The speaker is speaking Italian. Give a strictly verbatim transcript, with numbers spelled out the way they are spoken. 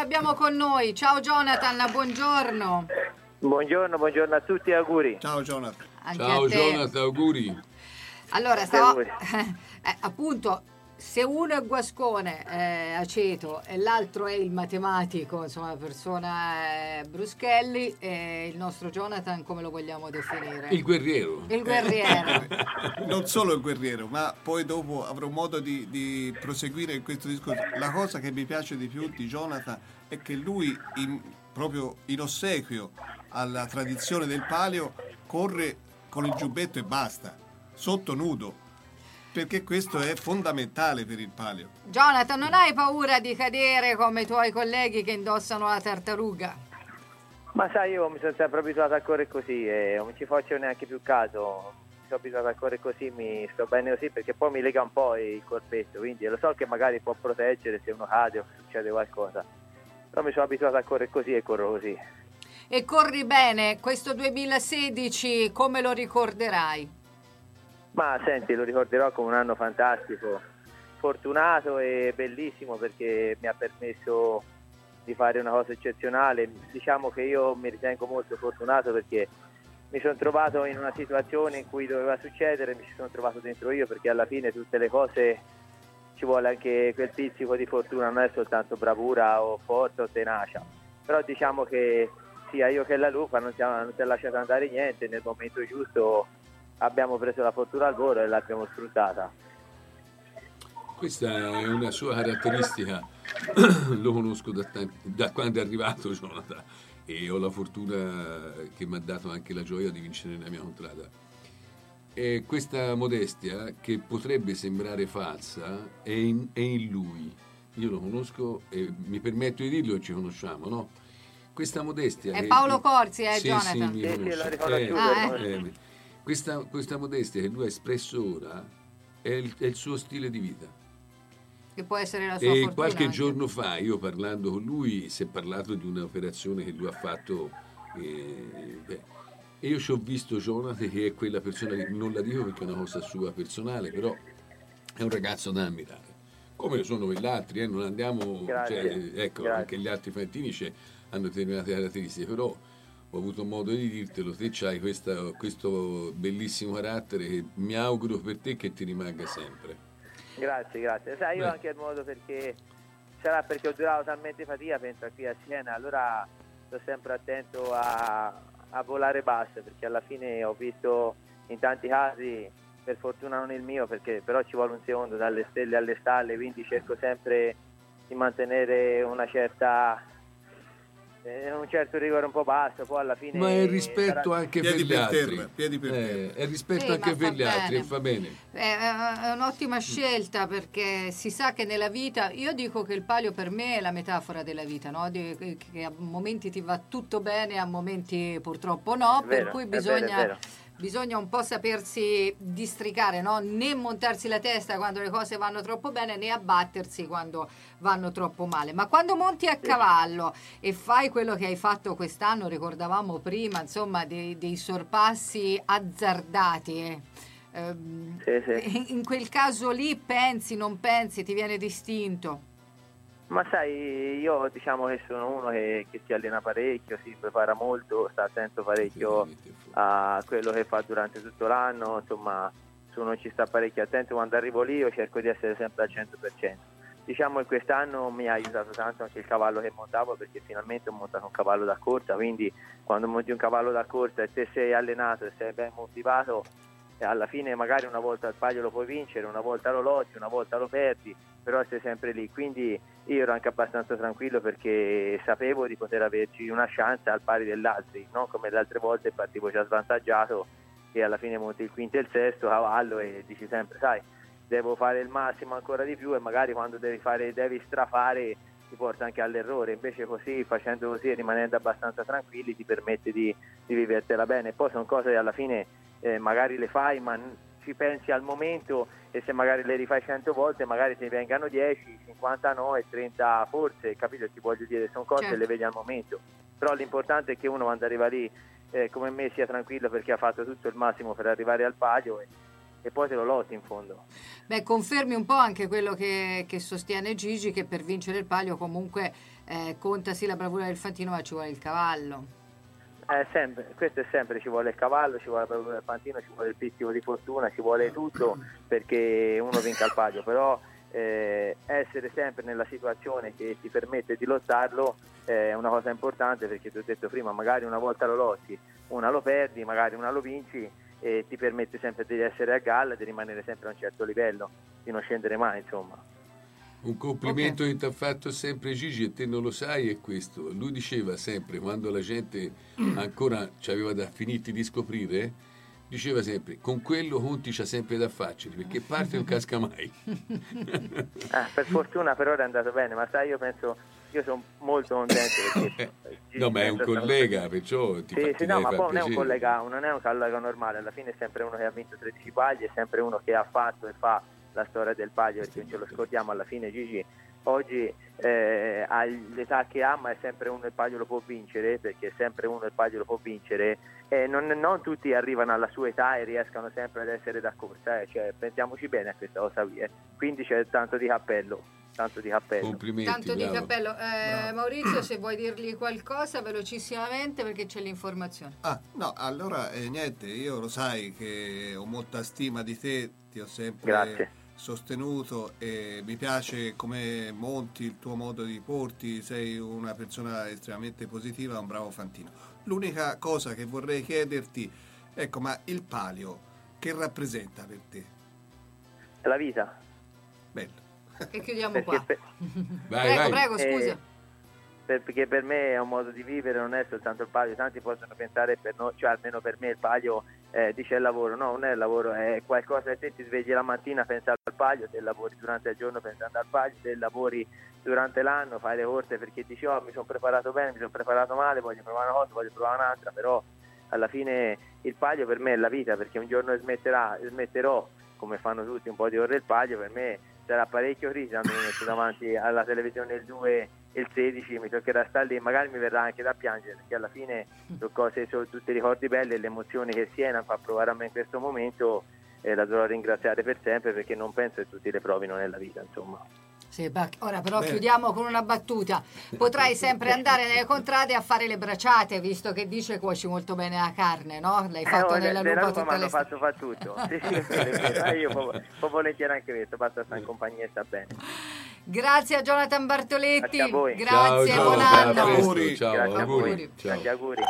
abbiamo con noi. Ciao Jonathan, buongiorno. Buongiorno, buongiorno a tutti e auguri. Ciao Jonathan. Anche Ciao a te. Jonathan, auguri. Allora, stavo eh, appunto, se uno è Guascone, eh, Aceto, e l'altro è il matematico, insomma, la persona è Bruschelli, e il nostro Jonathan come lo vogliamo definire? Il guerriero. Il guerriero. Non solo il guerriero, ma poi dopo avrò modo di, di proseguire in questo discorso. La cosa che mi piace di più di Jonathan è che lui, in, proprio in ossequio alla tradizione del palio, corre con il giubbetto e basta, sotto nudo, perché questo è fondamentale per il palio. Jonathan, non hai paura di cadere come i tuoi colleghi che indossano la tartaruga? Ma sai, io mi sono sempre abituato a correre così e non ci faccio neanche più caso. Mi sono abituato a correre così, mi sto bene così, perché poi mi lega un po' il corpetto, quindi lo so che magari può proteggere se uno cade o succede qualcosa, però mi sono abituato a correre così e corro così. E corri bene, questo duemilasedici come lo ricorderai? Ma senti, lo ricorderò come un anno fantastico, fortunato e bellissimo, perché mi ha permesso di fare una cosa eccezionale. Diciamo che io mi ritengo molto fortunato perché mi sono trovato in una situazione in cui doveva succedere, mi ci sono trovato dentro io, perché alla fine tutte le cose ci vuole anche quel pizzico di fortuna, non è soltanto bravura o forza o tenacia. Però diciamo che sia io che la Lupa non si è lasciato andare niente, nel momento giusto abbiamo preso la fortuna al volo e l'abbiamo sfruttata. Questa è una sua caratteristica, lo conosco da, tanti, da quando è arrivato Jonathan, e ho la fortuna che mi ha dato anche la gioia di vincere nella mia contrada. E questa modestia, che potrebbe sembrare falsa, è in, è in lui. Io lo conosco e mi permetto di dirlo, e ci conosciamo, no? Questa modestia... È Paolo Corsi, eh, sì, Jonathan? Sì, mi sì, conosce. sì, l'ho Eh, riconosciuto. eh, eh, questa, questa modestia che lui ha espresso ora è il, è il suo stile di vita. Che può essere la sua E fortuna. qualche anche. giorno fa, io parlando con lui, si è parlato di un'operazione che lui ha fatto, eh, beh, e io ci ho visto Jonathan, che è quella persona che non la dico perché è una cosa sua personale, però è un ragazzo da ammirare, come sono quegli altri, eh, non andiamo, cioè, ecco, Grazie. anche gli altri fantini c'è, hanno determinate caratteristiche, però ho avuto modo di dirtelo, te c'hai questa, questo bellissimo carattere che mi auguro per te che ti rimanga sempre. Grazie, grazie. Sai, io Beh. anche il modo, perché sarà perché ho durato talmente fatica penso qui a Siena, allora sto sempre attento a, a volare basso, perché alla fine ho visto in tanti casi, per fortuna non il mio, perché però ci vuole un secondo dalle stelle alle stalle, quindi cerco sempre di mantenere una certa eh, un certo rigore un po' basso, poi alla fine Ma è rispetto sarà... anche Piedi per gli per altri. terra, piedi per Eh, terra. è rispetto Sì, anche ma per fa gli altri, e bene. fa bene. È, è un'ottima scelta, perché si sa che nella vita, io dico che il palio per me è la metafora della vita, no? Di- che a momenti ti va tutto bene, a momenti purtroppo no, È per vero, cui è vero, è bisogna, vero. bisogna un po' sapersi districare, no? Né montarsi la testa quando le cose vanno troppo bene, né abbattersi quando vanno troppo male. Ma quando monti a cavallo e fai quello che hai fatto quest'anno, ricordavamo prima, insomma, dei, dei sorpassi azzardati, eh. Ehm, Sì, sì. in quel caso lì pensi, non pensi, ti viene distinto? Ma sai, io diciamo che sono uno che, che si allena parecchio, si prepara molto, sta attento parecchio a quello che fa durante tutto l'anno, insomma, se uno ci sta parecchio attento, quando arrivo lì io cerco di essere sempre al cento per cento. Diciamo che quest'anno mi ha aiutato tanto anche il cavallo che montavo, perché finalmente ho montato un cavallo da corsa, quindi quando monti un cavallo da corsa e te sei allenato e sei ben motivato, e alla fine magari una volta il palio lo puoi vincere, una volta lo lotti, una volta lo perdi, però sei sempre lì, quindi io ero anche abbastanza tranquillo perché sapevo di poter averci una chance al pari degli altri, non come le altre volte partivo già svantaggiato e alla fine monti il quinto e il sesto cavallo e dici sempre, sai, devo fare il massimo ancora di più, e magari quando devi fare, devi strafare, ti porta anche all'errore. Invece così, facendo così e rimanendo abbastanza tranquilli, ti permette di, di vivertela bene. Poi sono cose che alla fine eh, magari le fai, ma ci pensi al momento, e se magari le rifai cento volte magari ti vengano dieci, cinquanta no e trenta forse, capito? Ti voglio dire, sono cose Certo. che le vedi al momento, però l'importante è che uno quando arriva lì eh, come me sia tranquillo, perché ha fatto tutto il massimo per arrivare al palio e, e poi te lo lotti in fondo. Beh, confermi un po' anche quello che, che sostiene Gigi, che per vincere il palio comunque eh, conta sì la bravura del fantino, ma ci vuole il cavallo. Eh, sempre, questo è sempre, ci vuole il cavallo, ci vuole la bravura del fantino, ci vuole il pizzico di fortuna, ci vuole tutto perché uno vinca il palio, però eh, essere sempre nella situazione che ti permette di lottarlo è una cosa importante, perché ti ho detto prima, magari una volta lo lotti, una lo perdi, magari una lo vinci, e ti permette sempre di essere a galla, di rimanere sempre a un certo livello, di non scendere mai, insomma. Un complimento okay. che ti ha fatto sempre Gigi, e te non lo sai, è questo. Lui diceva sempre, quando la gente ancora ci aveva da finiti di scoprire, diceva sempre, con quello conti c'ha sempre da farceli, perché parte non casca mai. Ah, per fortuna per ora è andato bene, ma sai, io penso, io sono molto contento perché no, ma è un collega, stato... perciò ti sì, fa, sì, ti no, ma poi non piacere. è un collega, non è un collega normale, alla fine è sempre uno che ha vinto tredici paglie, è sempre uno che ha fatto e fa la storia del paglio, perché non ce lo scordiamo, alla fine Gigi oggi eh, all'età che ha, ma è sempre uno il paglio lo può vincere, perché è sempre uno il paglio lo può vincere, e non, non tutti arrivano alla sua età e riescano sempre ad essere da corsa, eh. Cioè, pensiamoci bene a questa cosa qui, eh. Quindi c'è tanto di cappello, tanto di cappello. Complimenti, tanto bravo. di cappello. Eh, Maurizio, se vuoi dirgli qualcosa velocissimamente, perché c'è l'informazione. Ah, no, allora eh, niente, io lo sai che ho molta stima di te, ti ho sempre Grazie. sostenuto e mi piace come monti, il tuo modo di porti, sei una persona estremamente positiva, un bravo fantino. L'unica cosa che vorrei chiederti, ecco, ma il palio che rappresenta per te? La vita. Bello. E chiudiamo Perché qua. per... Vai, prego, vai. prego, scusa. Eh, per, perché per me è un modo di vivere, non è soltanto il palio. Tanti possono pensare, per noi, cioè almeno per me il palio eh, dice il lavoro. No, non è il lavoro, è qualcosa che te ti svegli la mattina pensando al palio, se lavori durante il giorno pensando al palio, se lavori durante l'anno, fai le corse perché dici oh mi sono preparato bene, mi sono preparato male, voglio provare una cosa, voglio provare un'altra, però alla fine il palio per me è la vita, perché un giorno smetterà, smetterò, come fanno tutti, un po' di ore il palio. Per me sarà parecchio crisi quando mi metto davanti alla televisione il due e il sedici, mi toccherà stare lì, magari mi verrà anche da piangere, perché alla fine sono cose, sono tutti ricordi belli, e le emozioni che Siena fa provare a me in questo momento eh, la dovrò ringraziare per sempre, perché non penso che tutti le provino nella vita, insomma. Sì, ora però Beh. chiudiamo con una battuta. Potrai sempre andare nelle contrade a fare le bracciate, visto che dice cuoci molto bene la carne, no? L'hai fatto eh, nella nella lupa lupa tutte le fatto fa tutto. Sì, sì, è vero, è vero. Eh, io può, può volentieri anche questo, basta stare in compagnia e sta bene. Grazie a Jonathan Bartoletti. Grazie a voi. Grazie, Ciao, buon ciao, anno. a presto, Auguri. ciao, Grazie a auguri. voi. Ciao. Tanti auguri.